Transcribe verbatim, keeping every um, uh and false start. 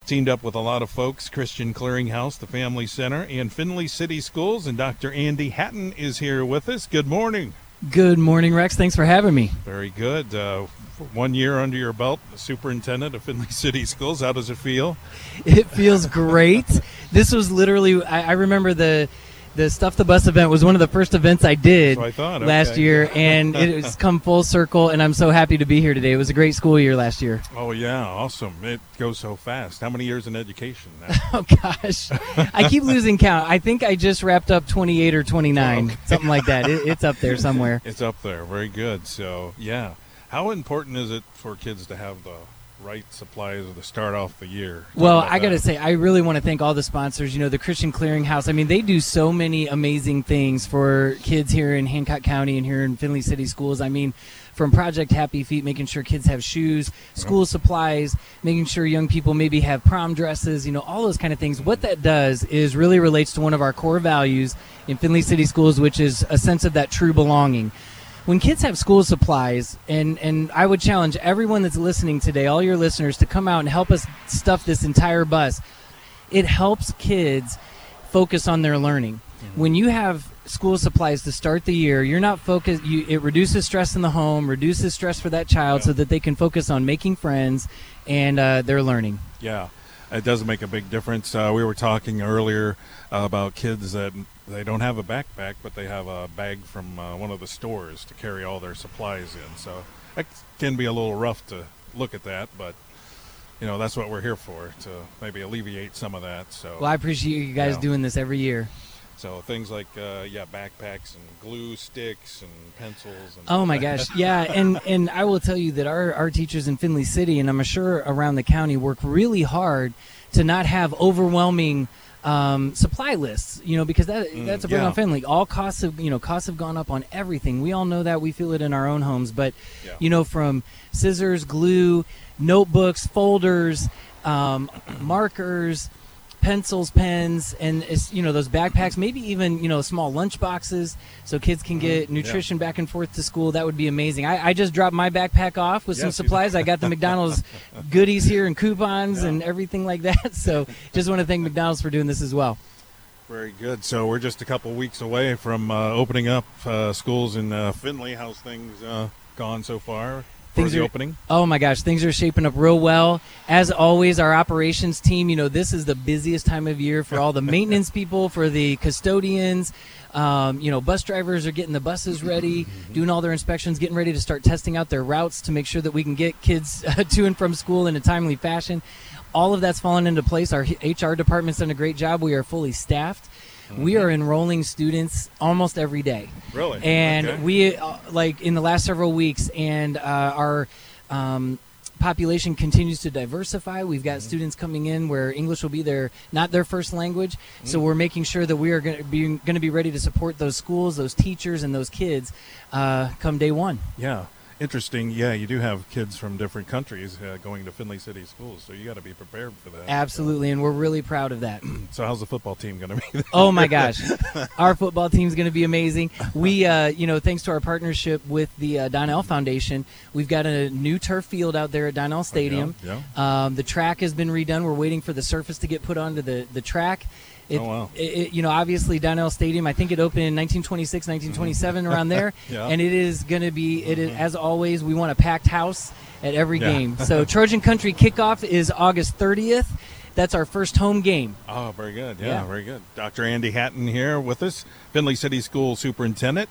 teamed up with a lot of folks, Christian Clearinghouse, the Family Center, and Findlay City Schools, and Doctor Andy Hatton is here with us. Good morning. Good morning, Rex. Thanks for having me. Very good. Uh, one year under your belt, the superintendent of Findlay City Schools. How does it feel? It feels great. This was literally, I, I remember the the Stuff the Bus event was one of the first events I did I thought. last Okay. year, and it has come full circle, and I'm so happy to be here today. It was a great school year last year. Oh, yeah. Awesome. It goes so fast. How many years in education now? Oh, gosh. I keep losing count. I think I just wrapped up twenty-eight or twenty-nine, Okay. something like that. It, it's up there somewhere. It's up there. Very good. So, yeah. How important is it for kids to have the right supplies to start off the year? Talk Well, about I got to that. say, I really want to thank all the sponsors. You know, the Christian Clearinghouse. I mean, they do so many amazing things for kids here in Hancock County and here in Findlay City Schools. I mean, from Project Happy Feet, making sure kids have shoes, school supplies, making sure young people maybe have prom dresses, you know, all those kind of things. What that does is really relates to one of our core values in Findlay City Schools, which is a sense of that true belonging. When kids have school supplies, and, and I would challenge everyone that's listening today, all your listeners, to come out and help us stuff this entire bus. It helps kids focus on their learning. Mm-hmm. When you have school supplies to start the year, you're not focused. You, it reduces stress in the home, reduces stress for that child, Yeah. so that they can focus on making friends and uh, their learning. Yeah, it does make a big difference. Uh, we were talking earlier uh, about kids that they don't have a backpack, but they have a bag from uh, one of the stores to carry all their supplies in. So it can be a little rough to look at that, but you know that's what we're here for, to maybe alleviate some of that. So, Well, I appreciate you guys Yeah. doing this every year. so things like uh, yeah, backpacks and glue sticks and pencils. And Oh my gosh, yeah, and and I will tell you that our, our teachers in Findlay City, and I'm sure around the county, work really hard to not have overwhelming um, supply lists. You know, because that Mm, that's a burden yeah. on Findlay. All costs have you know costs have gone up on everything. We all know that. We feel it in our own homes. But Yeah. you know, from scissors, glue, notebooks, folders, um, markers, pencils, pens, and it's, you know those backpacks, maybe even you know small lunch boxes, so kids can get Mhm, nutrition back and forth to school. That would be amazing. I, I just dropped my backpack off with some Yes, you supplies. I got the McDonald's goodies here and coupons Yeah. and everything like that. So just want to thank McDonald's for doing this as well. Very good. So we're just a couple weeks away from uh, opening up uh, schools in uh, Findlay. How's things uh, gone so far for Things the are- opening? Oh my gosh, things are shaping up real well. As always, our operations team, you know, this is the busiest time of year for all the maintenance people, for the custodians. Um, you know, bus drivers are getting the buses ready, doing all their inspections, getting ready to start testing out their routes to make sure that we can get kids uh, to and from school in a timely fashion. All of that's fallen into place. Our H R department's done a great job. We are fully staffed. We are enrolling students almost every day. Really? And Okay. we, uh, like, in the last several weeks, and uh, our um, population continues to diversify. We've got students coming in where English will be their not their first language. So we're making sure that we are going to be going to be ready to support those schools, those teachers, and those kids uh, come day one. Yeah. Interesting. Yeah, you do have kids from different countries uh, going to Findlay City Schools, so you got to be prepared for that. Absolutely, and we're really proud of that. So how's the football team going to be? Oh my gosh, our football team's going to be amazing. We, uh, you know, thanks to our partnership with the uh, Donnell Foundation, we've got a new turf field out there at Donnell Stadium. Yeah. Um, the track has been redone. We're waiting for the surface to get put onto the the track. It, Oh, wow. it, it- you know, obviously Donnell Stadium, I think it opened in nineteen twenty-six, nineteen twenty-seven, around there. Yeah. And it is going to be, it is, as always, we want a packed house at every Yeah. game. So Trojan Country kickoff is August thirtieth. That's our first home game. Oh, very good. Yeah, Yeah. very good. Doctor Andy Hatton here with us, Findlay City School Superintendent.